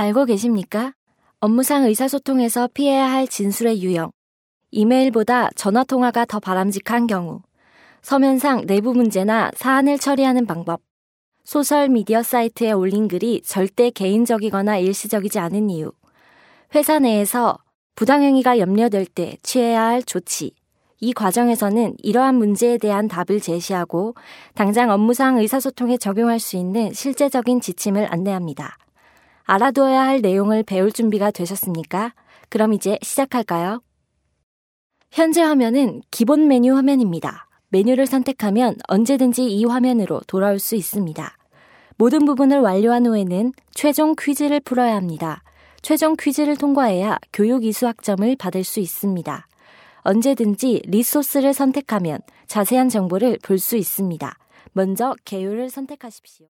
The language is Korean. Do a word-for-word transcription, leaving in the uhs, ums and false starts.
알고 계십니까? 업무상 의사소통에서 피해야 할 진술의 유형. 이메일보다 전화통화가 더 바람직한 경우. 서면상 내부 문제나 사안을 처리하는 방법. 소셜미디어 사이트에 올린 글이 절대 개인적이거나 일시적이지 않은 이유. 회사 내에서 부당행위가 염려될 때 취해야 할 조치. 이 과정에서는 이러한 문제에 대한 답을 제시하고 당장 업무상 의사소통에 적용할 수 있는 실제적인 지침을 안내합니다. 알아두어야 할 내용을 배울 준비가 되셨습니까? 그럼 이제 시작할까요? 현재 화면은 기본 메뉴 화면입니다. 메뉴를 선택하면 언제든지 이 화면으로 돌아올 수 있습니다. 모든 부분을 완료한 후에는 최종 퀴즈를 풀어야 합니다. 최종 퀴즈를 통과해야 교육 이수학점을 받을 수 있습니다. 언제든지 리소스를 선택하면 자세한 정보를 볼 수 있습니다. 먼저 개요를 선택하십시오.